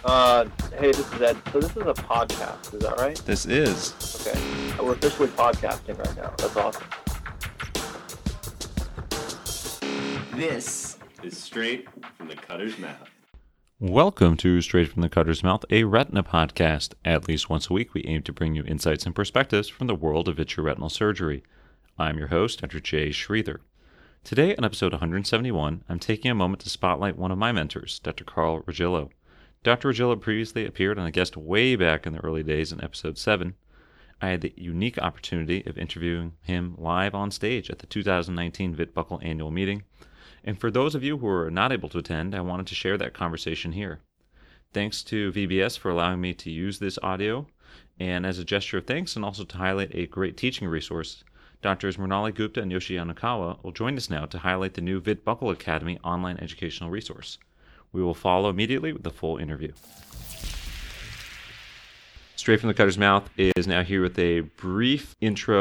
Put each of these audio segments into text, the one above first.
Uh, hey, this is Ed. So this is a podcast, is that right? This is. Okay. We're officially podcasting right now. That's awesome. This is Straight from the Cutter's Mouth. Welcome to Straight from the Cutter's Mouth, a retina podcast. At least once a week, we aim to bring you insights and perspectives from the world of vitreoretinal surgery. I'm your host, Dr. Jay Schreither. Today, on episode 171, I'm taking a moment to spotlight one of my mentors, Dr. Carl Regillo. Dr. Regillo previously appeared on a guest way back in the early days in episode 7. I had the unique opportunity of interviewing him live on stage at the 2019 VitBuckle annual meeting. And for those of you who were not able to attend, I wanted to share that conversation here. Thanks to VBS for allowing me to use this audio, and as a gesture of thanks and also to highlight a great teaching resource, Drs. Mrinali Gupta and Yoshi Yanakawa will join us now to highlight the new VitBuckle Academy online educational resource. We will follow immediately with the full interview. Straight from the Cutter's Mouth is now here with a brief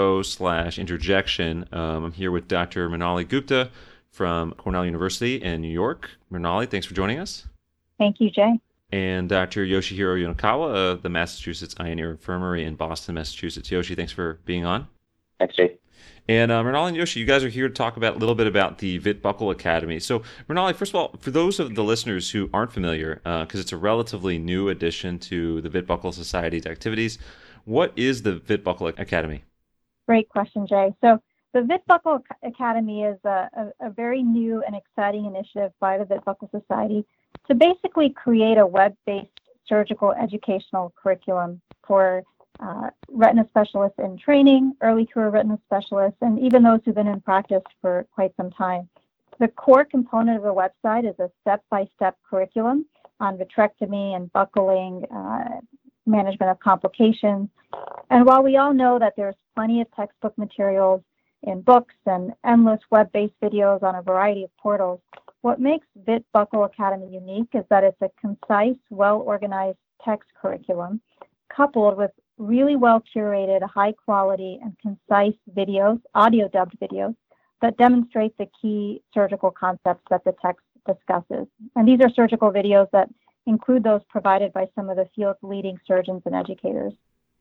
intro/interjection. I'm here with Dr. Mrinali Gupta from Cornell University in New York. Mrinali, thanks for joining us. Thank you, Jay. And Dr. Yoshihiro Yanakawa of the Massachusetts Eye and Ear Infirmary in Boston, Massachusetts. Yoshi, thanks for being on. Thanks, Jay. And Mrinali and Yoshi, you guys are here to talk about a little bit about the VitBuckle Academy. So, Mrinali, first of all, for those of the listeners who aren't familiar, because it's a relatively new addition to the VitBuckle Society's activities, what is the VitBuckle Academy? Great question, Jay. So, the VitBuckle Academy is a very new and exciting initiative by the VitBuckle Society to basically create a web-based surgical educational curriculum for retina specialists in training, early career retina specialists, and even those who've been in practice for quite some time. The core component of the website is a step-by-step curriculum on vitrectomy and buckling, management of complications. And while we all know that there's plenty of textbook materials in books and endless web-based videos on a variety of portals, what makes VitBuckle Academy unique is that it's a concise, well-organized text curriculum coupled with really well-curated, high-quality, and concise videos, audio-dubbed videos, that demonstrate the key surgical concepts that the text discusses. And these are surgical videos that include those provided by some of the field's leading surgeons and educators.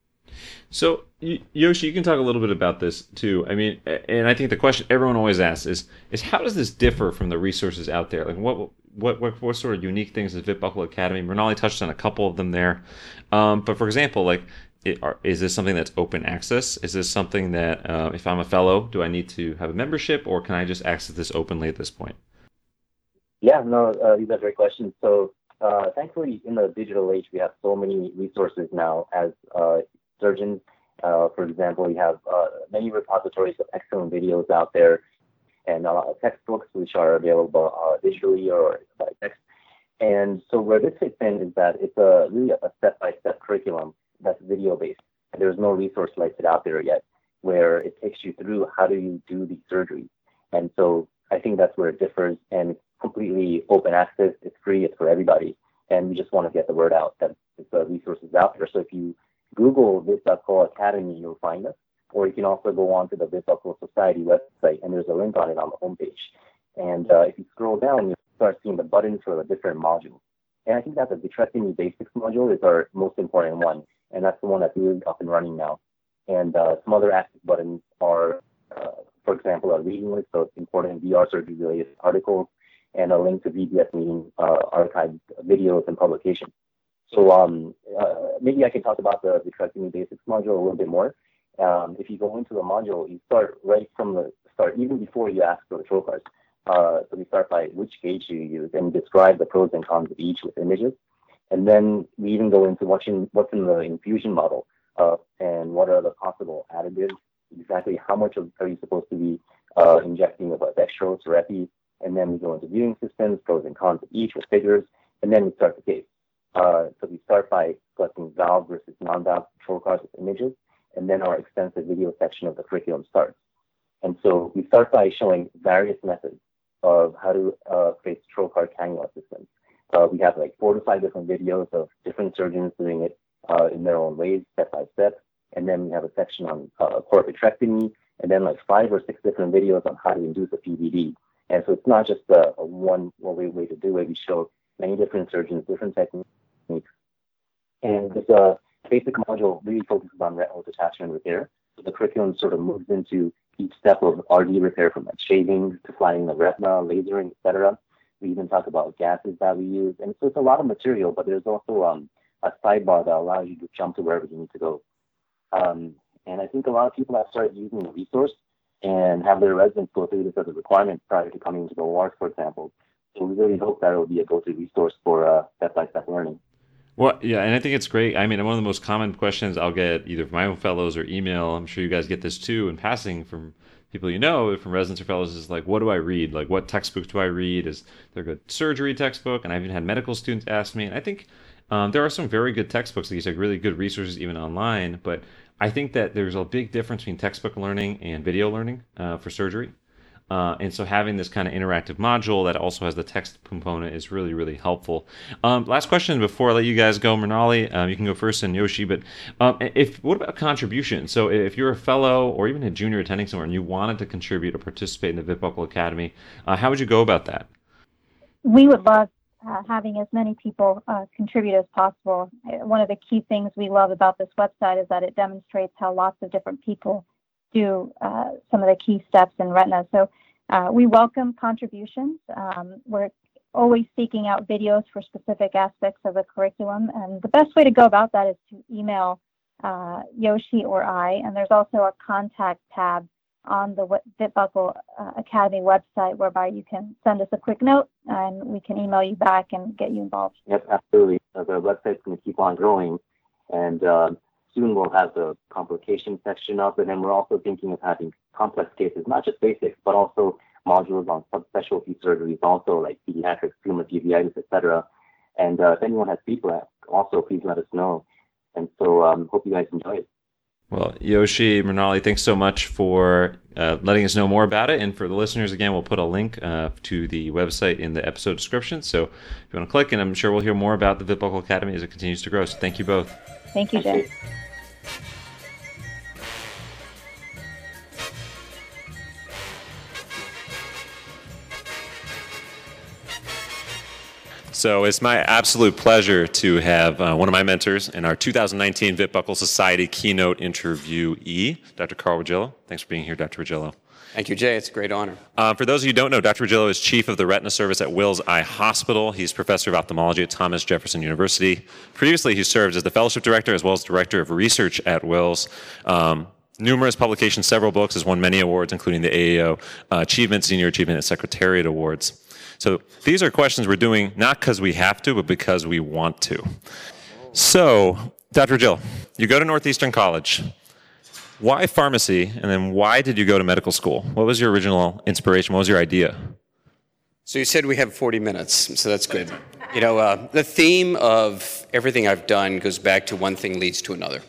So, Yoshi, you can talk a little bit about this too. I mean, and I think the question everyone always asks is how does this differ from the resources out there? Like, what sort of unique things is VitBuckle Academy? Mrinali touched on a couple of them there, but for example, like, is this something that's open access? Is this something that if I'm a fellow, do I need to have a membership, or can I just access this openly at this point? Yeah, no, these are great questions. So, thankfully, in the digital age, we have so many resources now as surgeons. For example, we have many repositories of excellent videos out there and textbooks which are available digitally or by text. And so where this fits in is that it's really a step-by-step curriculum that's video-based. And there's no resource like it out there yet where it takes you through how do you do the surgery. And so I think that's where it differs, and it's completely open access. It's free. It's for everybody. And we just want to get the word out that the resources out there. So if you Google VitBuckle Academy, you'll find us. Or you can also go on to the VitBuckle Society website, and there's a link on it on the homepage. And if you scroll down, you'll start seeing the buttons for the different modules. And I think that the vitrectomy basics module is our most important one, and that's the one that's really up and running now. And some other active buttons are, for example, a reading list of important VR surgery-related articles, and a link to VBS meeting archived videos and publications. So maybe I can talk about the vitrectomy basics module a little bit more. If you go into the module, you start right from the start, even before you ask for the trocars. So we start by which gauge you use and describe the pros and cons of each with images. And then we even go into what's in the infusion model and what are the possible additives, exactly how much are you supposed to be injecting of dextrose or epi. And then we go into viewing systems, pros and cons of each with figures, and then we start the case. So we start by collecting valve versus non-valve trocars with images, and then our extensive video section of the curriculum starts. And so we start by showing various methods of how to face trocar cannula systems. We have like 4 to 5 different videos of different surgeons doing it in their own ways, step by step. And then we have a section on port vitrectomy, and then like 5 or 6 different videos on how to induce a PVD. And so it's not just a one way to do it. We show many different surgeons, different techniques, techniques. And this basic module really focuses on retinal detachment repair. So the curriculum sort of moves into each step of RD repair, from like shaving to flattening the retina, lasering, etc. We even talk about gases that we use. And so it's a lot of material, but there's also a sidebar that allows you to jump to wherever you need to go. And I think a lot of people have started using the resource and have their residents go through this as a requirement prior to coming into the ward, for example. So we really hope that it will be a go-to resource for step-by-step learning. Well, yeah, and I think it's great. I mean, one of the most common questions I'll get either from my own fellows or email, I'm sure you guys get this too, in passing from people you know, from residents or fellows, is like, what do I read? Like, what textbooks do I read? Is there a good surgery textbook? And I've even had medical students ask me, and I think there are some very good textbooks, like you said, really good resources even online, but I think that there's a big difference between textbook learning and video learning for surgery. And so having this kind of interactive module that also has the text component is really, really helpful. Last question before I let you guys go, Mrinali, you can go first, and Yoshi, but what about contribution? So if you're a fellow or even a junior attending somewhere and you wanted to contribute or participate in the Vit Buckle Academy, how would you go about that? We would love having as many people contribute as possible. One of the key things we love about this website is that it demonstrates how lots of different people do some of the key steps in retina. So we welcome contributions. We're always seeking out videos for specific aspects of the curriculum. And the best way to go about that is to email Yoshi or I. And there's also a contact tab on the Vit Buckle Academy website, whereby you can send us a quick note and we can email you back and get you involved. Yep, absolutely. The website's going to keep on growing, and soon we'll have the complication section up, and then we're also thinking of having complex cases, not just basics, but also modules on subspecialty surgeries, also like pediatrics, tumor uveitis, etc. And if anyone has feedback, also please let us know. And so hope you guys enjoy it. Well, Yoshi, Mrinali, thanks so much for letting us know more about it. And for the listeners, again, we'll put a link to the website in the episode description. So if you want to click, and I'm sure we'll hear more about the Vit Buckle Academy as it continues to grow. So thank you both. Thank you, Jay. So it's my absolute pleasure to have one of my mentors in our 2019 Vit Buckle Society keynote interviewee, Dr. Carl Regillo. Thanks for being here, Dr. Regillo. Thank you, Jay. It's a great honor. For those of you who don't know, Dr. Regillo is chief of the retina service at Wills Eye Hospital. He's professor of ophthalmology at Thomas Jefferson University. Previously, he served as the fellowship director as well as director of research at Wills. Numerous publications, several books, has won many awards, including the AAO Achievement, Senior Achievement, and Secretariat Awards. So these are questions we're doing not because we have to, but because we want to. So, Dr. Regillo, you go to Northeastern College. Why pharmacy, and then why did you go to medical school? What was your original inspiration? What was your idea? So you said we have 40 minutes, so that's good. You know, the theme of everything I've done goes back to one thing leads to another.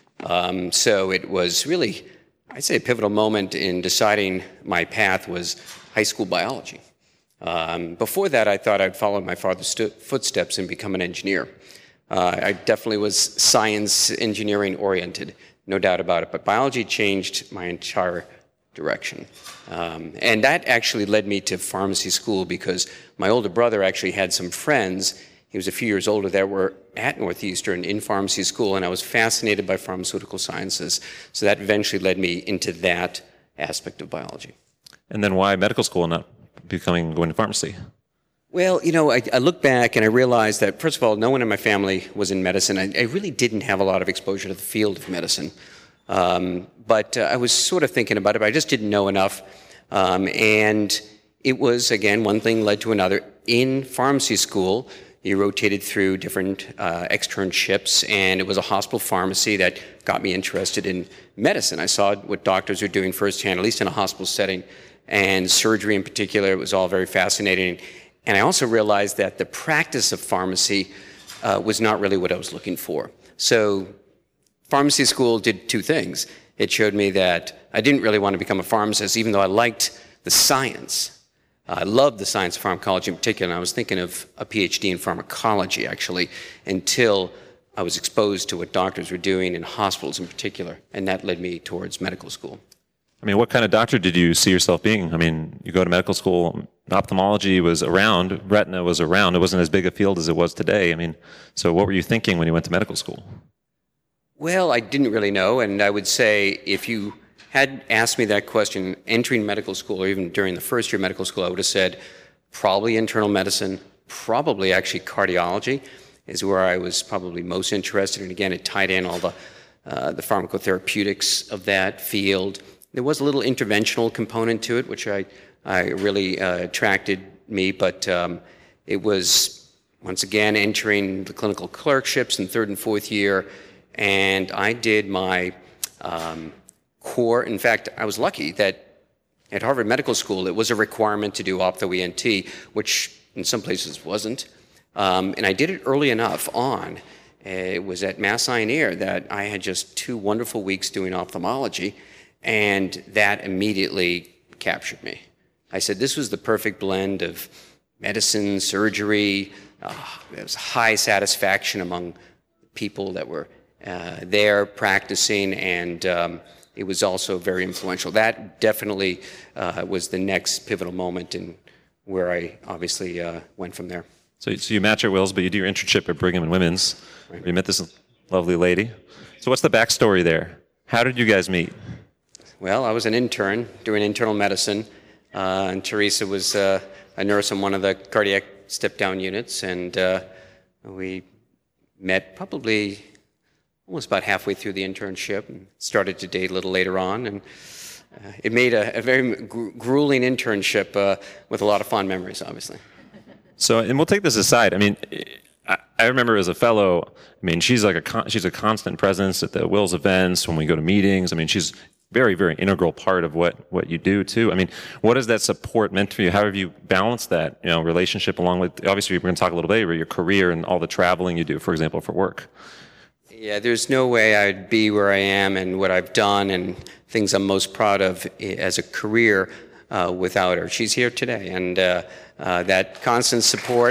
So it was really, I'd say, a pivotal moment in deciding my path was high school biology. Before that, I thought I'd follow my father's footsteps and become an engineer. I definitely was science engineering oriented, no doubt about it, but biology changed my entire direction. And that actually led me to pharmacy school because my older brother actually had some friends, he was a few years older, that were at Northeastern in pharmacy school, and I was fascinated by pharmaceutical sciences. So that eventually led me into that aspect of biology. And then why medical school and not going to pharmacy? Well, you know, I look back and I realized that, first of all, no one in my family was in medicine. I really didn't have a lot of exposure to the field of medicine. But I was sort of thinking about it, but I just didn't know enough. And it was, again, one thing led to another. In pharmacy school, you rotated through different externships, and it was a hospital pharmacy that got me interested in medicine. I saw what doctors are doing firsthand, at least in a hospital setting, and surgery in particular. It was all very fascinating. And I also realized that the practice of pharmacy was not really what I was looking for. So pharmacy school did two things. It showed me that I didn't really want to become a pharmacist, even though I liked the science. I loved the science of pharmacology in particular, and I was thinking of a PhD in pharmacology, actually, until I was exposed to what doctors were doing in hospitals in particular, and that led me towards medical school. I mean, what kind of doctor did you see yourself being? I mean, you go to medical school, ophthalmology was around, retina was around. It wasn't as big a field as it was today. I mean, so what were you thinking when you went to medical school? Well, I didn't really know, and I would say if you had asked me that question entering medical school or even during the first year of medical school, I would have said probably internal medicine, probably actually cardiology is where I was probably most interested. And again, it tied in all the pharmacotherapeutics of that field. There was a little interventional component to it, which I really attracted me, but it was, once again, entering the clinical clerkships in third and fourth year, and I did my core. In fact, I was lucky that at Harvard Medical School, it was a requirement to do ophtho-ENT, which in some places wasn't. And I did it early enough on. It was at Mass Eye and Ear that I had just 2 wonderful weeks doing ophthalmology, and that immediately captured me. I said this was the perfect blend of medicine, surgery. There was high satisfaction among people that were there practicing, and it was also very influential. That definitely was the next pivotal moment in where I obviously went from there. So you match at Wills, but you do your internship at Brigham and Women's. Right. You met this lovely lady. So what's the backstory there? How did you guys meet? Well, I was an intern doing internal medicine, and Teresa was a nurse in one of the cardiac step-down units, and we met probably almost about halfway through the internship and started to date a little later on, and it made a very grueling internship with a lot of fond memories, obviously. So, and we'll take this aside. I mean, I remember as a fellow, I mean, she's a constant presence at the Wills events when we go to meetings. I mean, she's very, very integral part of what you do too. I mean, what has that support meant for you? How have you balanced that, relationship along with, obviously we're going to talk a little bit about your career and all the traveling you do, for example, for work? Yeah, there's no way I'd be where I am and what I've done and things I'm most proud of as a career without her. She's here today, and that constant support.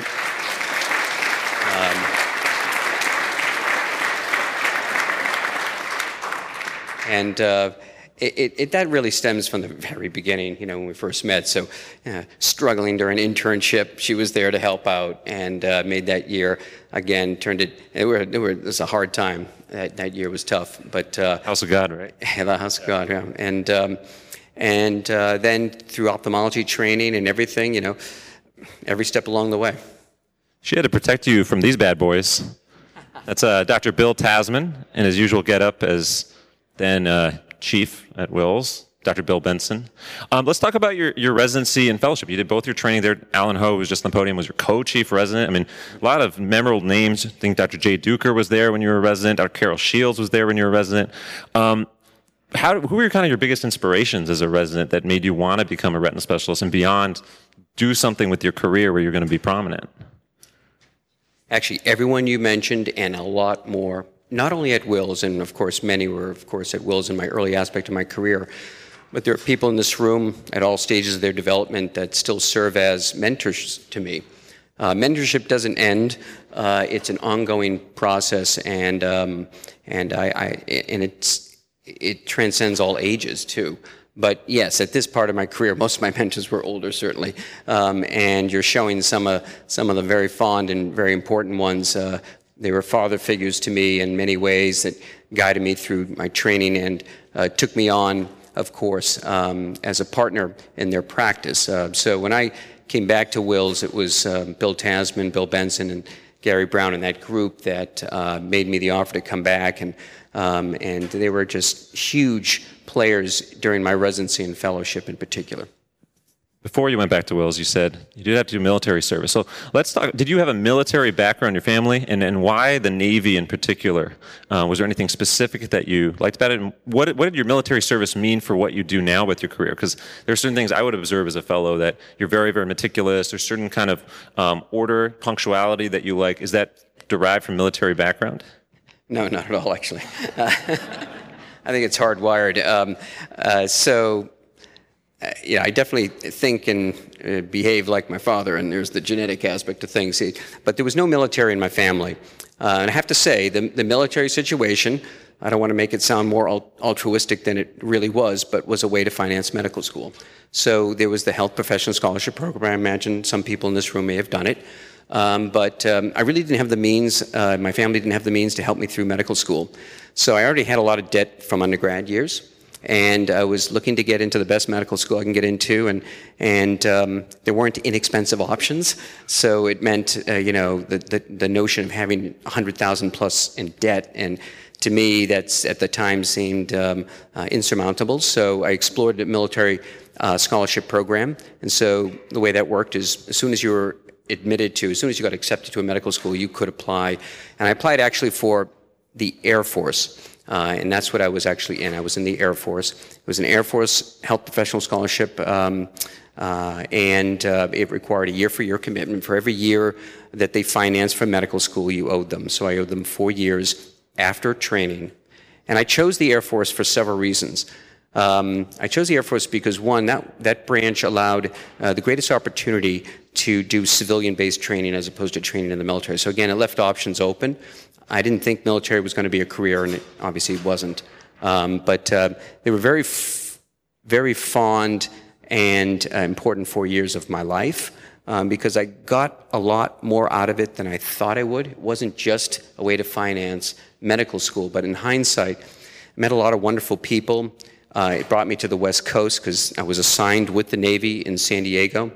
That really stems from the very beginning, when we first met. So struggling during internship, she was there to help out, and made that year, again, it was a hard time. That year was tough. But House of God, right? Yeah, the House of God, yeah. And then through ophthalmology training and everything, every step along the way. She had to protect you from these bad boys. That's Dr. Bill Tasman in his usual getup as then chief at Wills, Dr. Bill Benson. Let's talk about your residency and fellowship. You did both your training there. Alan Ho, who was just on the podium, was your co-chief resident. I mean, a lot of memorable names. I think Dr. Jay Duker was there when you were a resident. Dr. Carol Shields was there when you were a resident. Who were kind of your biggest inspirations as a resident that made you want to become a retina specialist and beyond do something with your career where you're going to be prominent? Actually, everyone you mentioned and a lot more, not only at Wills, and of course many were of course at Wills in my early aspect of my career, but there are people in this room at all stages of their development that still serve as mentors to me. Mentorship doesn't end; it's an ongoing process, and it transcends all ages too. But yes, at this part of my career, most of my mentors were older, certainly, and you're showing some of the very fond and very important ones. They were father figures to me in many ways that guided me through my training and took me on, of course, as a partner in their practice. So when I came back to Wills, it was Bill Tasman, Bill Benson, and Gary Brown and that group that made me the offer to come back, and they were just huge players during my residency and fellowship in particular. Before you went back to Wills, you said you did have to do military service. So let's talk. Did you have a military background in your family, and why the Navy in particular? Was there anything specific that you liked about it? And what did your military service mean for what you do now with your career? Because there are certain things I would observe as a fellow that you're very, very meticulous. There's certain kind of order, punctuality that you like. Is that derived from military background? No, not at all, actually. I think it's hardwired. I definitely think and behave like my father, and there's the genetic aspect of things. But there was no military in my family. And I have to say, the military situation I don't want to make it sound more altruistic than it really was, but was a way to finance medical school. So there was the Health Professional Scholarship Program. I imagine some people in this room may have done it. But I really didn't have the means, my family didn't have the means to help me through medical school. So I already had a lot of debt from undergrad years. And I was looking to get into the best medical school I can get into, and there weren't inexpensive options. So it meant, the notion of having $100,000 plus in debt, and to me, that's at the time seemed insurmountable. So I explored the military scholarship program, and so the way that worked is, as soon as you got accepted to a medical school, you could apply. And I applied actually for the Air Force. And that's what I was actually in. I was in the Air Force. It was an Air Force Health Professional Scholarship, and it required a year-for-year commitment. For every year that they financed for medical school, you owed them. So I owed them 4 years after training. And I chose the Air Force for several reasons. I chose the Air Force because, one, that branch allowed the greatest opportunity to do civilian-based training as opposed to training in the military. So again, it left options open. I didn't think military was going to be a career, and it obviously wasn't. But they were very fond and important 4 years of my life because I got a lot more out of it than I thought I would. It wasn't just a way to finance medical school, but in hindsight, I met a lot of wonderful people. It brought me to the West Coast because I was assigned with the Navy in San Diego.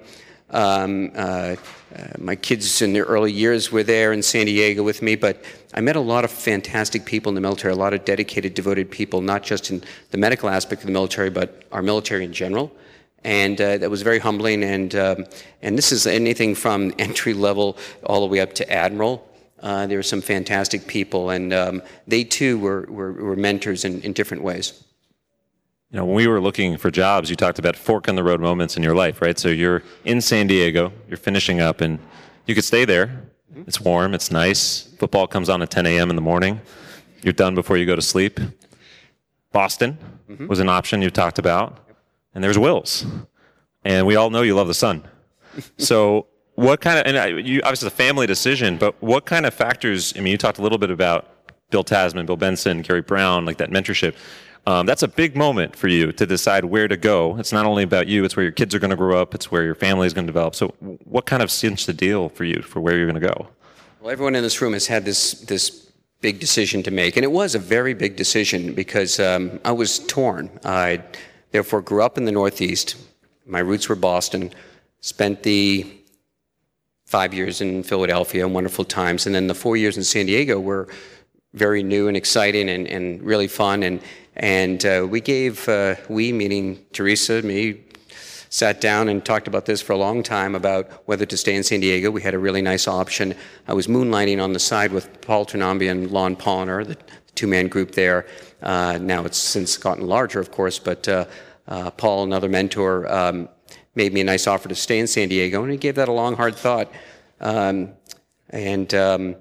My kids in their early years were there in San Diego with me, but I met a lot of fantastic people in the military, a lot of dedicated, devoted people, not just in the medical aspect of the military, but our military in general. And that was very humbling. And this is anything from entry level all the way up to admiral. There were some fantastic people, and they too were mentors in different ways. When we were looking for jobs, you talked about fork in the road moments in your life, right? So you're in San Diego, you're finishing up, and you could stay there. It's warm, it's nice. Football comes on at 10 a.m. in the morning. You're done before you go to sleep. Boston was an option you talked about. And there's Wills. And we all know you love the sun. So what kind of, and obviously it's a family decision, but what kind of factors, you talked a little bit about Bill Tasman, Bill Benson, Gary Brown, like that mentorship. That's a big moment for you to decide where to go. It's not only about you, it's where your kids are going to grow up, it's where your family is going to develop. So what kind of cinched the deal for you for where you're going to go? Well, everyone in this room has had this big decision to make, and it was a very big decision because I was torn. I therefore grew up in the Northeast. My roots were Boston, spent the 5 years in Philadelphia, wonderful times, and then the 4 years in San Diego were very new and exciting and really fun. And we meaning Teresa, me, sat down and talked about this for a long time about whether to stay in San Diego. We had a really nice option. I was moonlighting on the side with Paul Turnambia and Lon Polliner, the two-man group there. Now it's since gotten larger, of course, but Paul, another mentor, made me a nice offer to stay in San Diego, and he gave that a long, hard thought. I knew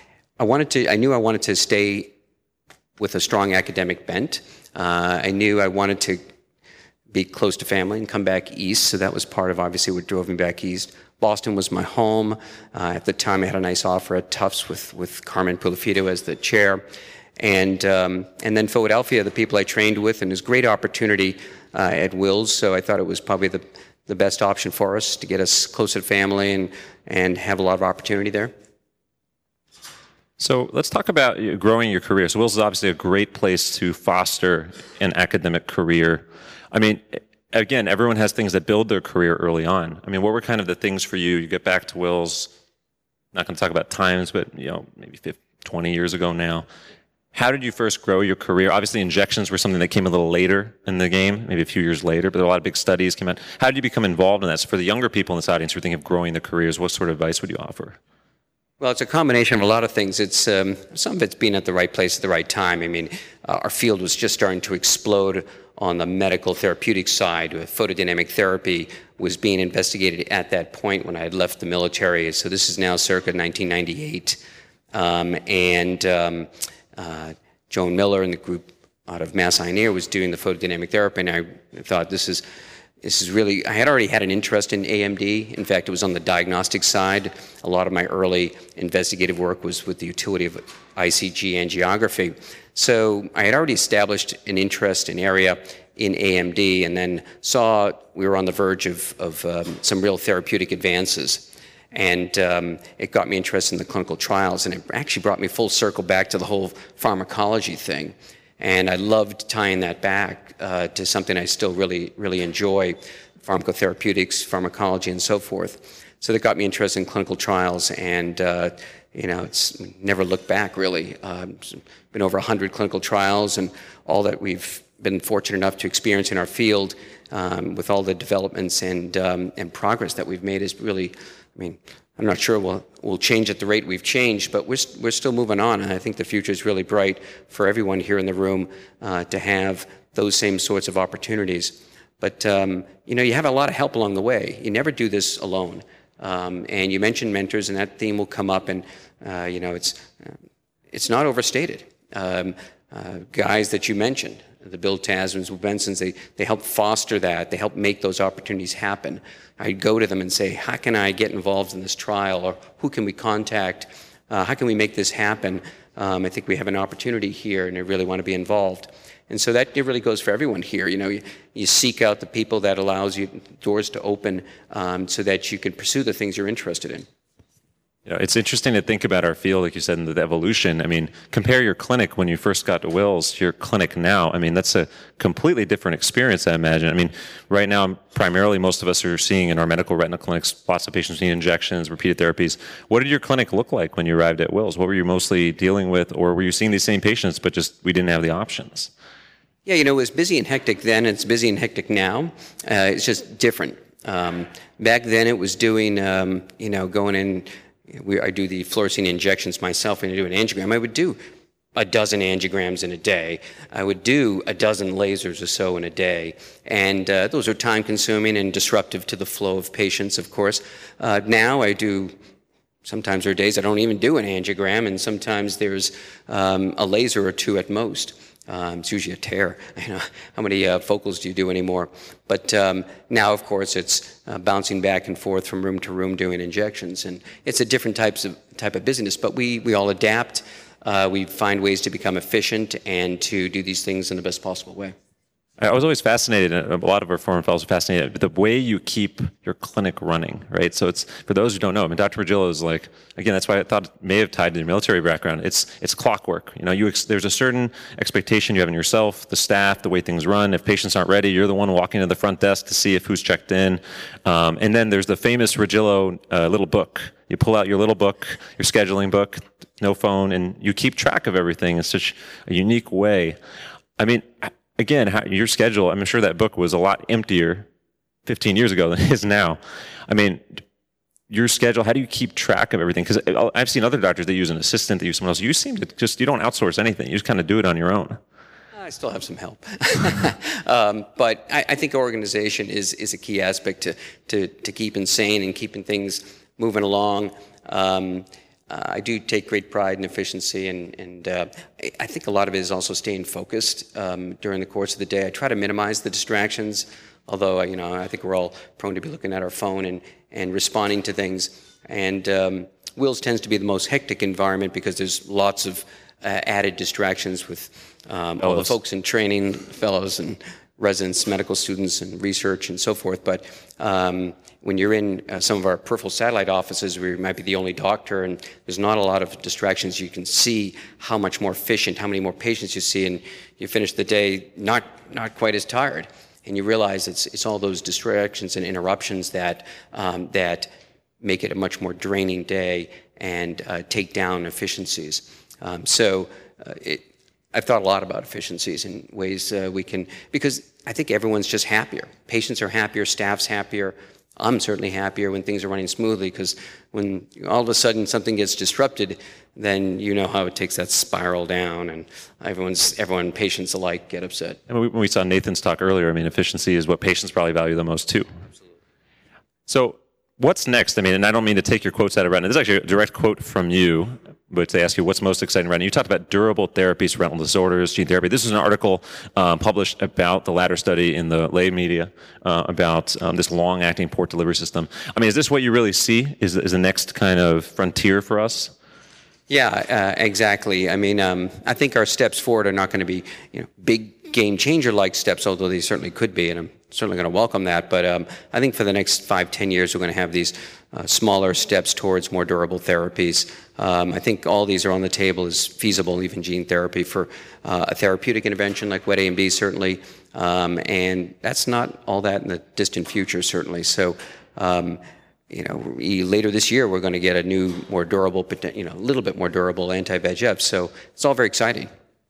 I wanted to stay with a strong academic bent. I knew I wanted to be close to family and come back east, so that was part of obviously what drove me back east. Boston was my home. At the time, I had a nice offer at Tufts with Carmen Pulifido as the chair. And then Philadelphia, the people I trained with, and it was a great opportunity at Wills, so I thought it was probably the best option for us to get us closer to family and have a lot of opportunity there. So let's talk about growing your career. So Wills is obviously a great place to foster an academic career. Again, everyone has things that build their career early on. What were kind of the things for you? You get back to Wills, not going to talk about times, but maybe 20 years ago now. How did you first grow your career? Obviously, injections were something that came a little later in the game, maybe a few years later, but a lot of big studies came out. How did you become involved in that? So for the younger people in this audience who are thinking of growing their careers, what sort of advice would you offer? Well, it's a combination of a lot of things. It's some of it's being at the right place at the right time. Our field was just starting to explode on the medical therapeutic side. Photodynamic therapy was being investigated at that point when I had left the military. So this is now circa 1998. Joan Miller and the group out of Mass Eye and Ear was doing the photodynamic therapy, and I thought this is this is really, I had already had an interest in AMD. In fact, it was on the diagnostic side. A lot of my early investigative work was with the utility of ICG angiography. So I had already established an interest in area in AMD, and then saw we were on the verge of some real therapeutic advances. And it got me interested in the clinical trials, and it actually brought me full circle back to the whole pharmacology thing. And I loved tying that back to something I still really, really enjoy, pharmacotherapeutics, pharmacology, and so forth. So that got me interested in clinical trials, and it's never looked back, really. It's been over 100 clinical trials, and all that we've been fortunate enough to experience in our field with all the developments and progress that we've made is really, I'm not sure we'll change at the rate we've changed, but we're still moving on, and I think the future is really bright for everyone here in the room to have those same sorts of opportunities. But you have a lot of help along the way. You never do this alone. And you mentioned mentors, and that theme will come up, and it's not overstated. Guys that you mentioned, the Bill Tasmans, Will Bensons, they help foster that. They help make those opportunities happen. I go to them and say, how can I get involved in this trial, or who can we contact? How can we make this happen? I think we have an opportunity here, and I really want to be involved. And so that it really goes for everyone here. You seek out the people that allows you doors to open so that you can pursue the things you're interested in. It's interesting to think about our field, like you said, in the evolution. Compare your clinic when you first got to Wills to your clinic now. That's a completely different experience, I imagine. Right now, primarily, most of us are seeing in our medical retina clinics lots of patients need injections, repeated therapies. What did your clinic look like when you arrived at Wills? What were you mostly dealing with, or were you seeing these same patients, but just we didn't have the options? Yeah, it was busy and hectic then, and it's busy and hectic now. It's just different. Back then, it was doing, going in. I do the fluorescein injections myself, and I do an angiogram. I would do a dozen angiograms in a day. I would do a dozen lasers or so in a day. And those are time-consuming and disruptive to the flow of patients, of course. Now I do, sometimes there are days I don't even do an angiogram, and sometimes there's a laser or two at most. It's usually a tear. How many focals do you do anymore? But now, of course, it's bouncing back and forth from room to room doing injections, and it's a different type of business. But we all adapt. We find ways to become efficient and to do these things in the best possible way. I was always fascinated, and a lot of our former fellows are fascinated, with the way you keep your clinic running, right? So it's, for those who don't know, Dr. Regillo is like, again, that's why I thought it may have tied to your military background. It's clockwork. There's a certain expectation you have in yourself, the staff, the way things run. If patients aren't ready, you're the one walking to the front desk to see if who's checked in. And then there's the famous Regillo little book. You pull out your little book, your scheduling book, no phone, and you keep track of everything in such a unique way. Again, your schedule, I'm sure that book was a lot emptier 15 years ago than it is now. Your schedule, how do you keep track of everything? Because I've seen other doctors that use an assistant, that use someone else. You seem to you don't outsource anything. You just kind of do it on your own. I still have some help. But I think organization is a key aspect to keeping sane and keeping things moving along. I do take great pride in efficiency, and I think a lot of it is also staying focused during the course of the day. I try to minimize the distractions, although I think we're all prone to be looking at our phone and responding to things. And Wills tends to be the most hectic environment because there's lots of added distractions with all the folks in training, fellows and residents, medical students, and research and so forth. But when you're in some of our peripheral satellite offices where you might be the only doctor and there's not a lot of distractions, you can see how much more efficient, how many more patients you see, and you finish the day not quite as tired. And you realize it's all those distractions and interruptions that make it a much more draining day and take down efficiencies. I've thought a lot about efficiencies and ways we can, because I think everyone's just happier. Patients are happier, staff's happier. I'm certainly happier when things are running smoothly, because when all of a sudden something gets disrupted, then you know how it takes that spiral down, and everyone, patients alike, get upset. And when we saw Nathan's talk earlier, efficiency is what patients probably value the most too. Absolutely. So what's next? And I don't mean to take your quotes out of retina. This is actually a direct quote from you. which they ask you what's most exciting right now. You talked about durable therapies for retinal disorders, gene therapy. This is an article published about the latter study in the lay media about this long-acting port delivery system. I mean, is this what you really see? Is the next kind of frontier for us? Yeah, exactly. I mean, I think our steps forward are not going to be, big game changer like steps, although they certainly could be, and I'm certainly going to welcome that. But I think for the next 5-10 years, we're going to have these smaller steps towards more durable therapies. I think all these are on the table as feasible, even gene therapy for a therapeutic intervention like wet AMD, certainly. And that's not all that in the distant future, certainly. So, later this year, we're going to get a new, more durable, a little bit more durable anti-VEGF. So it's all very exciting.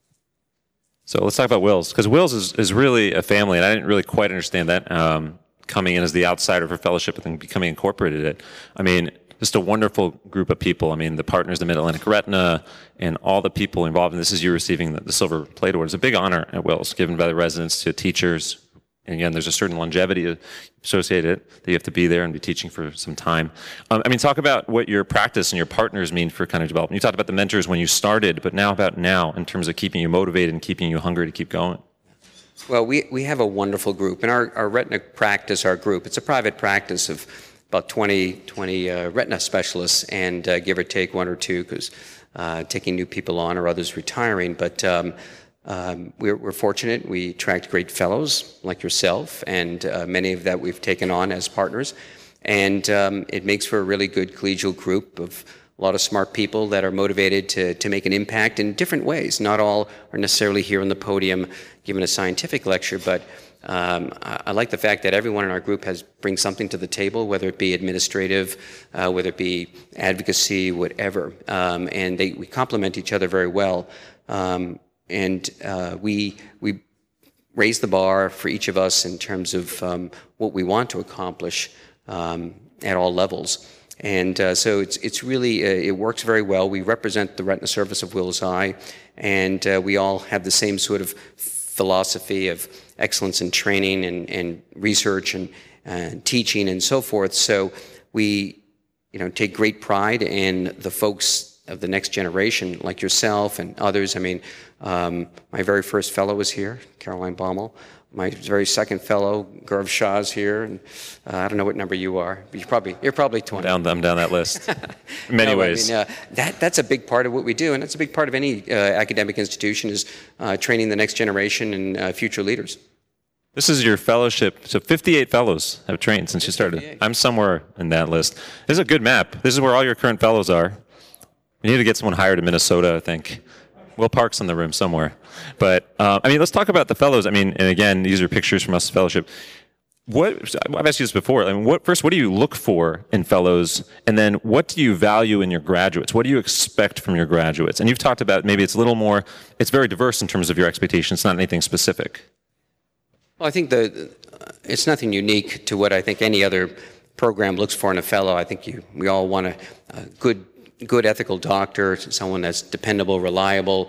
So let's talk about Wills, because Wills is really a family, and I didn't really quite understand that coming in as the outsider for fellowship and then becoming incorporated in it. I mean, just a wonderful group of people. I mean, the partners, the Mid-Atlantic Retina, and all the people involved. And this is you receiving the Silver Plate Award. It's a big honor at Wills, given by the residents to teachers. And again, there's a certain longevity associated that you have to be there and be teaching for some time. Talk about what your practice and your partners mean for kind of development. You talked about the mentors when you started, but now in terms of keeping you motivated and keeping you hungry to keep going. Well, we have a wonderful group. And our retina practice, our group, it's a private practice of about 20 retina specialists, and give or take one or two, because taking new people on or others retiring. But we're fortunate. We attract great fellows like yourself, and many of that we've taken on as partners. And it makes for a really good collegial group of a lot of smart people that are motivated to make an impact in different ways. Not all are necessarily here on the podium giving a scientific lecture, but I like the fact that everyone in our group brings something to the table, whether it be administrative, whether it be advocacy, whatever. And we complement each other very well. And we raise the bar for each of us in terms of what we want to accomplish at all levels. And so it's really, it works very well. We represent the retina service of Wills Eye, and we all have the same sort of philosophy of excellence in training and research and teaching and so forth. So we, take great pride in the folks of the next generation, like yourself and others. I mean, my very first fellow was here, Caroline Baumel. My very second fellow, Gaurav Shah, is here, and I don't know what number you are, but you're probably 20. I'm down that list. In many ways. That's a big part of what we do, and that's a big part of any academic institution is training the next generation and future leaders. This is your fellowship. So 58 fellows have trained since you started. 58. I'm somewhere in that list. This is a good map. This is where all your current fellows are. You need to get someone hired in Minnesota, I think. Will Park's in the room somewhere. But, let's talk about the fellows. And again, these are pictures from us fellowship. I've asked you this before. What do you look for in fellows? And then what do you value in your graduates? What do you expect from your graduates? And you've talked about maybe it's a little more, it's very diverse in terms of your expectations, not anything specific. Well, I think it's nothing unique to what I think any other program looks for in a fellow. I think we all want a good ethical doctor, someone that's dependable, reliable,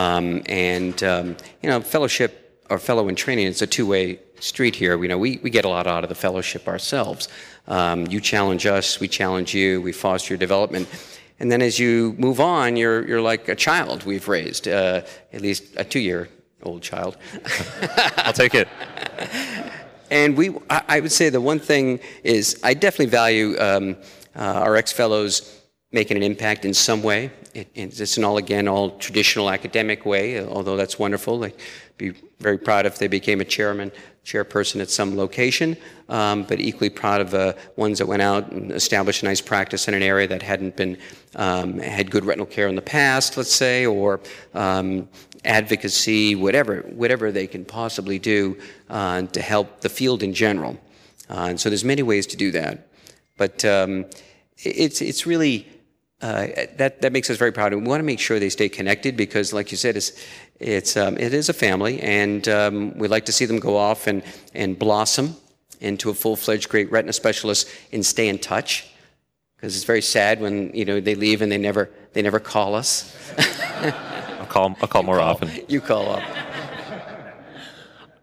fellowship or fellow in training, it's a two-way street here. We get a lot out of the fellowship ourselves. You challenge us, we challenge you, we foster your development. And then as you move on, you're like a child we've raised, at least a 2-year-old child. I'll take it. And I would say the one thing is I definitely value our ex-fellows making an impact in some way. It's an all traditional academic way, although that's wonderful. I'd be very proud if they became a chairperson at some location, but equally proud of ones that went out and established a nice practice in an area that hadn't been, had good retinal care in the past, let's say, or advocacy, whatever they can possibly do to help the field in general. And so there's many ways to do that. But it's really, that makes us very proud. And we want to make sure they stay connected because, like you said, it is a family, and we like to see them go off and blossom into a full-fledged great retina specialist and stay in touch. Because it's very sad when they leave and they never call us. I'll call more often. You call up.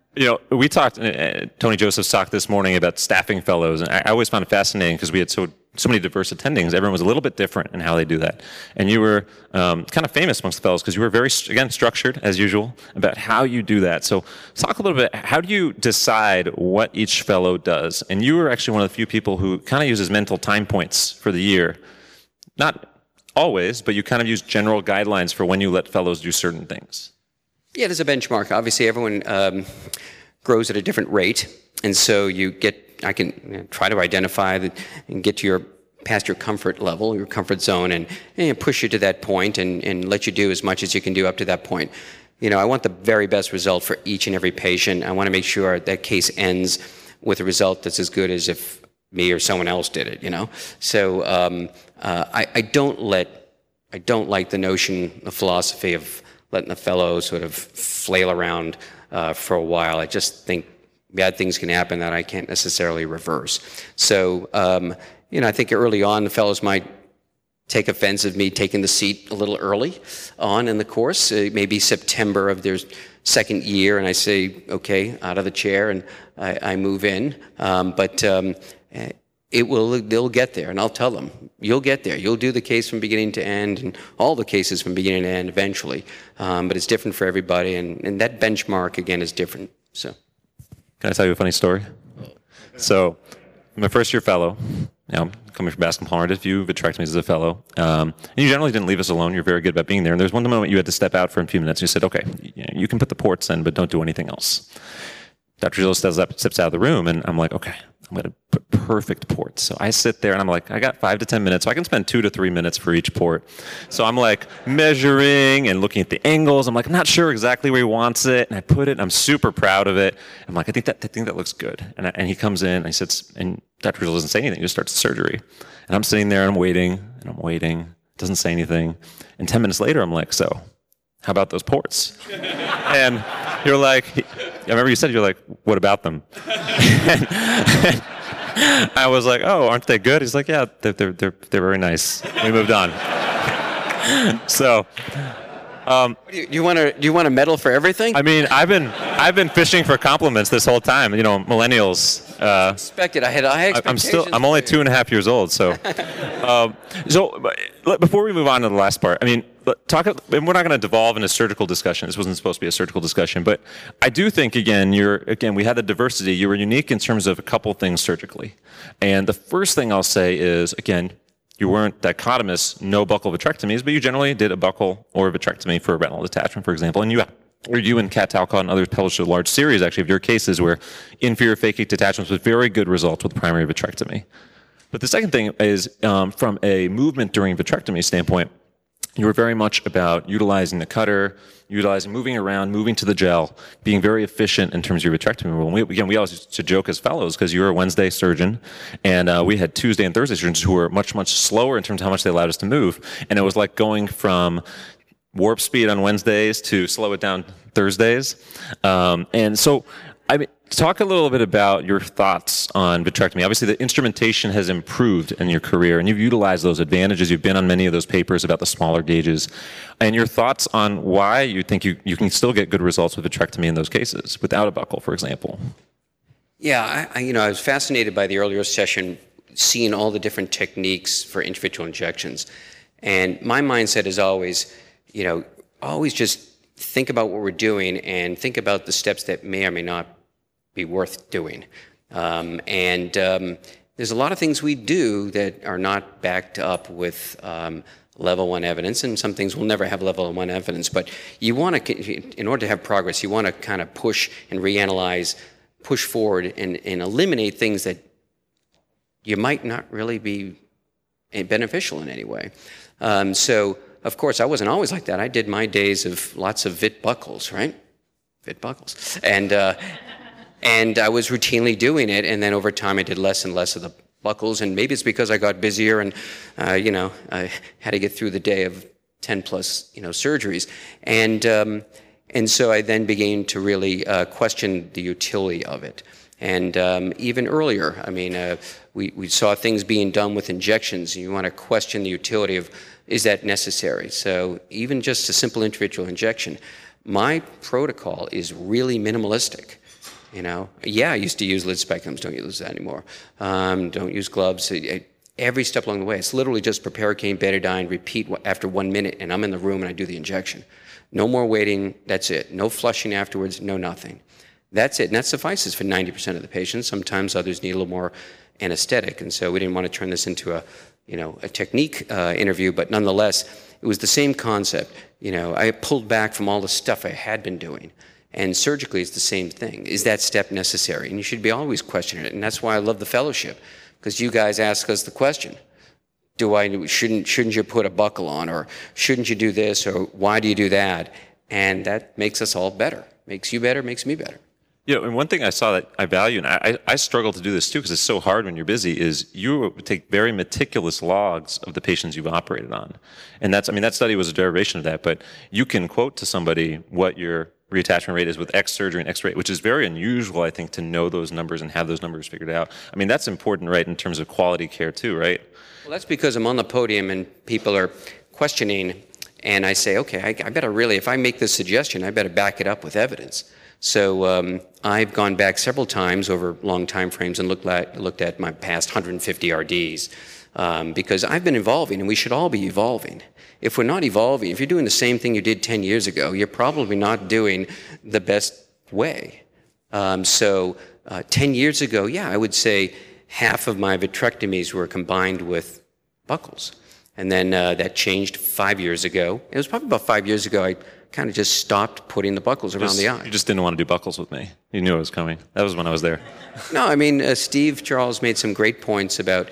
We talked. Tony Josephs talked this morning about staffing fellows, and I always found it fascinating because we had so so many diverse attendings, everyone was a little bit different in how they do that. And you were kind of famous amongst the fellows because you were very, again, structured, as usual, about how you do that. So talk a little bit, how do you decide what each fellow does? And you were actually one of the few people who kind of uses mental time points for the year. Not always, but you kind of use general guidelines for when you let fellows do certain things. Yeah, there's a benchmark. Obviously, everyone grows at a different rate. And so I can try to identify that and get to past your comfort level, your comfort zone, and push you to that point and let you do as much as you can do up to that point. I want the very best result for each and every patient. I want to make sure that case ends with a result that's as good as if me or someone else did it, So I don't like the notion, the philosophy of letting the fellow sort of flail around for a while. I just think bad things can happen that I can't necessarily reverse. So, I think early on the fellows might take offense of me taking the seat a little early on in the course, maybe September of their second year, and I say, okay, out of the chair, and I move in. But they'll get there, and I'll tell them, you'll get there. You'll do the case from beginning to end, and all the cases from beginning to end eventually. But it's different for everybody, and that benchmark, again, is different. So. Can I tell you a funny story? So, I'm a first-year fellow. I'm coming from Bascom Palmer, did a few vitrectomies as a fellow. And you generally didn't leave us alone. You're very good about being there. And there was one moment you had to step out for a few minutes. And you said, okay, you can put the ports in, but don't do anything else. Dr. Gillo steps out of the room, and I'm like, okay, I'm going to put perfect ports. So I sit there, and I'm like, I got 5 to 10 minutes, so I can spend 2 to 3 minutes for each port. So I'm like measuring and looking at the angles. I'm like, I'm not sure exactly where he wants it, and I put it, and I'm super proud of it. I'm like, I think that looks good. And he comes in, and he sits, and Dr. Gillo doesn't say anything. He just starts the surgery. And I'm sitting there, and I'm waiting, doesn't say anything. And 10 minutes later, I'm like, so how about those ports? And you're like, I remember you said, you're like, what about them? And I was like, oh, aren't they good? He's like, yeah, they're very nice. We moved on. So, do you want a medal for everything? I mean, I've been fishing for compliments this whole time. I Millennials. expected. I had high expectations. I'm only 2.5 years old. So, before we move on to the last part, I mean, we're not going to devolve into surgical discussion. This wasn't supposed to be a surgical discussion, but I do think we had the diversity. You were unique in terms of a couple things surgically. And the first thing I'll say is, again, you weren't dichotomous, no buccal vitrectomies, but you generally did a buccal or a vitrectomy for a retinal detachment, for example. And you and Kat Talcott and others published a large series, actually, of your cases where inferior phakic detachments with very good results with primary vitrectomy. But the second thing is, from a movement during vitrectomy standpoint, you were very much about utilizing the cutter, moving around, moving to the gel, being very efficient in terms of your vitrectomy rule. We always used to joke as fellows because you were a Wednesday surgeon, and we had Tuesday and Thursday surgeons who were much, much slower in terms of how much they allowed us to move. And it was like going from warp speed on Wednesdays to slow it down Thursdays. And so, talk a little bit about your thoughts on vitrectomy. Obviously, the instrumentation has improved in your career, and you've utilized those advantages. You've been on many of those papers about the smaller gauges. And your thoughts on why you think you can still get good results with vitrectomy in those cases, without a buccal, for example. Yeah, I was fascinated by the earlier session, seeing all the different techniques for intravitreal injections. And my mindset is always, always just think about what we're doing and think about the steps that may or may not be worth doing. There's a lot of things we do that are not backed up with level 1 evidence, and some things will never have level 1 evidence. But you want to, in order to have progress, you want to kind of push and reanalyze, push forward, and eliminate things that you might not really be beneficial in any way. So, of course, I wasn't always like that. I did my days of lots of vit buckles, right? Vit buckles. And I was routinely doing it, and then over time I did less and less of the buckles, and maybe it's because I got busier and, I had to get through the day of 10 plus, surgeries. And so I then began to really question the utility of it. And even earlier, we saw things being done with injections, and you want to question the utility of, is that necessary? So even just a simple intravitreal injection, my protocol is really minimalistic. I used to use lid speculums, don't use that anymore. Don't use gloves. every step along the way. It's literally just proparacaine, betadine, repeat after 1 minute, and I'm in the room and I do the injection. No more waiting, that's it. No flushing afterwards, no nothing. That's it, and that suffices for 90% of the patients. Sometimes others need a little more anesthetic, and so we didn't want to turn this into a technique interview, but nonetheless, it was the same concept. I pulled back from all the stuff I had been doing, and surgically it's the same thing. Is that step necessary? And you should be always questioning it, and that's why I love the fellowship, because you guys ask us the question. Shouldn't you put a buckle on, or shouldn't you do this, or why do you do that? And that makes us all better. Makes you better, makes me better. And one thing I saw that I value, and I struggle to do this too because it's so hard when you're busy, is you take very meticulous logs of the patients you've operated on. And that study was a derivation of that, but you can quote to somebody what your reattachment rate is with X surgery and X rate, which is very unusual, I think, to know those numbers and have those numbers figured out. That's important, right, in terms of quality care too, right? Well, that's because I'm on the podium and people are questioning, and I say, okay, I better really, if I make this suggestion, I better back it up with evidence. So I've gone back several times over long time frames and looked at my past 150 RDs because I've been evolving, and we should all be evolving. If we're not evolving, if you're doing the same thing you did 10 years ago, you're probably not doing the best way. 10 years ago, I would say half of my vitrectomies were combined with buckles. And then that changed 5 years ago. It was probably about 5 years ago I kind of just stopped putting the buckles around the eye. You just didn't want to do buckles with me. You knew it was coming. That was when I was there. No, Steve Charles made some great points about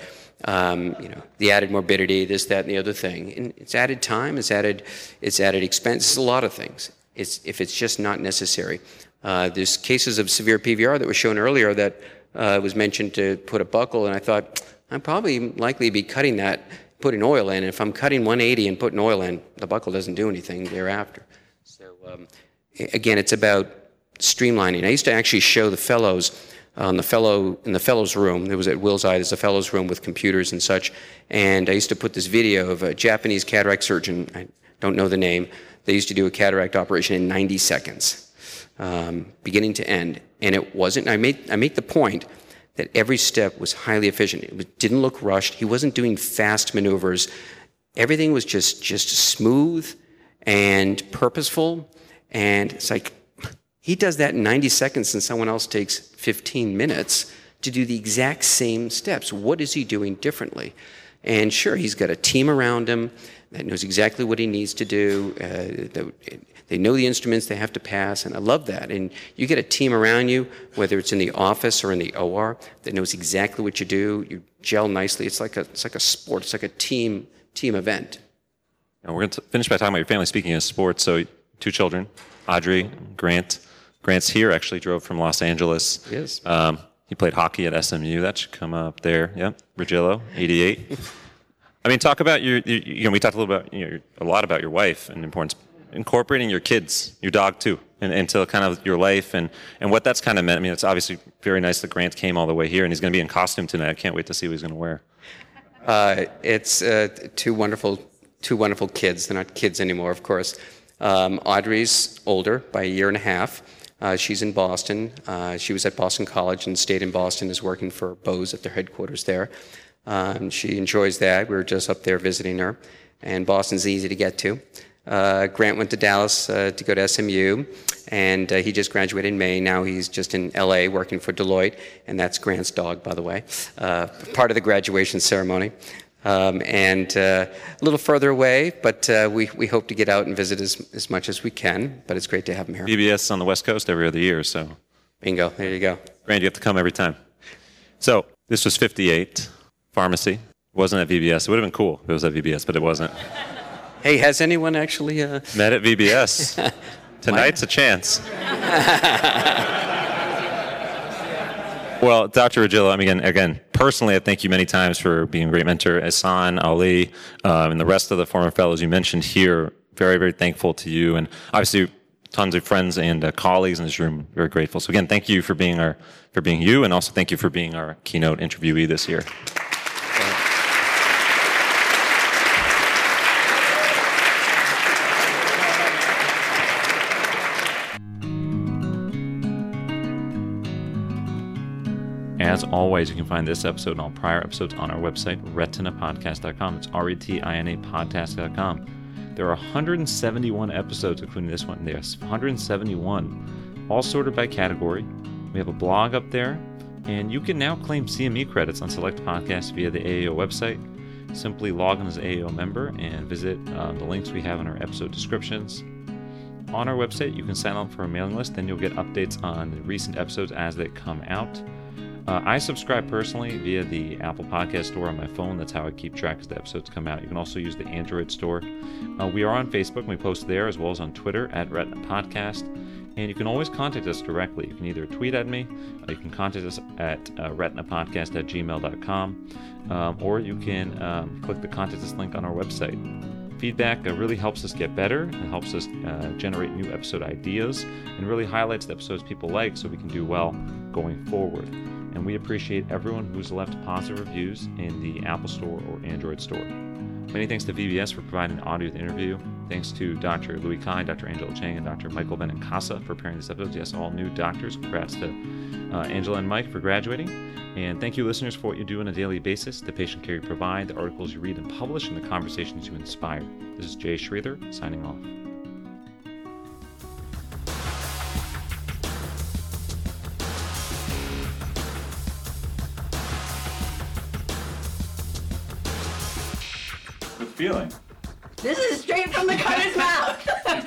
the added morbidity, this, that, and the other thing. And it's added time, it's added expense, it's a lot of things. If it's just not necessary. There's cases of severe PVR that were shown earlier that was mentioned to put a buckle, and I thought, I'm probably likely to be cutting that, putting oil in. And if I'm cutting 180 and putting oil in, the buckle doesn't do anything thereafter. So again, it's about streamlining. I used to actually show the fellows in the fellows room. There was at Wills Eye, there's a fellows room with computers and such. And I used to put this video of a Japanese cataract surgeon. I don't know the name. They used to do a cataract operation in 90 seconds, beginning to end. And it wasn't. I made the point that every step was highly efficient. It didn't look rushed. He wasn't doing fast maneuvers. Everything was just smooth and purposeful. And it's like, he does that in 90 seconds and someone else takes 15 minutes to do the exact same steps. What is he doing differently? And sure, he's got a team around him that knows exactly what he needs to do. They know the instruments they have to pass, and I love that. And you get a team around you, whether it's in the office or in the OR, that knows exactly what you do. You gel nicely. It's like a sport. It's like a team event. And we're going to finish by talking about your family. Speaking of sports, so 2 children, Audrey, Grant. Grant's here, actually drove from Los Angeles. Yes. He played hockey at SMU. That should come up there. Yep. Regillo, 88. Talk about we talked a lot about your wife and the importance incorporating your kids, your dog too, into kind of your life and what that's kind of meant. It's obviously very nice that Grant came all the way here, and he's going to be in costume tonight. I can't wait to see what he's going to wear. It's two wonderful kids. They're not kids anymore, of course. Audrey's older by a year and a half. She's in Boston. She was at Boston College and stayed in Boston, is working for Bose at their headquarters there. She enjoys that. We were just up there visiting her, and Boston's easy to get to. Grant went to Dallas to go to SMU, and he just graduated in May. Now he's just in LA working for Deloitte, and that's Grant's dog, by the way, part of the graduation ceremony. And a little further away, but we hope to get out and visit as much as we can, but it's great to have him here. VBS on the West Coast every other year, so. Bingo, there you go. Grant, you have to come every time. So this was 58, pharmacy. It wasn't at VBS. It would have been cool if it was at VBS, but it wasn't. Hey, has anyone actually... met at VBS? Tonight's a chance. Well, Dr. Regillo, again, personally, I thank you many times for being a great mentor. Ehsan, Ali, and the rest of the former fellows you mentioned here, very, very thankful to you. And obviously, tons of friends and colleagues in this room, very grateful. So again, thank you for being you, and also thank you for being our keynote interviewee this year. As always, you can find this episode and all prior episodes on our website, retinapodcast.com. It's RETINA podcast.com. There are 171 episodes, including this one. There's 171, all sorted by category. We have a blog up there, and you can now claim CME credits on select podcasts via the AAO website. Simply log in as an AAO member and visit the links we have in our episode descriptions. On our website, you can sign up for a mailing list, then you'll get updates on the recent episodes as they come out. I subscribe personally via the Apple Podcast Store on my phone. That's how I keep track as the episodes come out. You can also use the Android Store. We are on Facebook, and we post there, as well as on Twitter at Retina Podcast. And you can always contact us directly. You can either tweet at me, you can contact us at retinapodcast@gmail.com, or you can click the contact us link on our website. Feedback really helps us get better. It helps us generate new episode ideas and really highlights the episodes people like so we can do well going forward. And we appreciate everyone who's left positive reviews in the Apple Store or Android Store. Many thanks to VBS for providing audio of the interview. Thanks to Dr. Louis Kai, Dr. Angela Chang, and Dr. Michael Benincasa for preparing this episode. Yes, all new doctors. Congrats to Angela and Mike for graduating. And thank you, listeners, for what you do on a daily basis, the patient care you provide, the articles you read and publish, and the conversations you inspire. This is Jay Schreither, signing off. Feeling. This is straight from the cutter's mouth.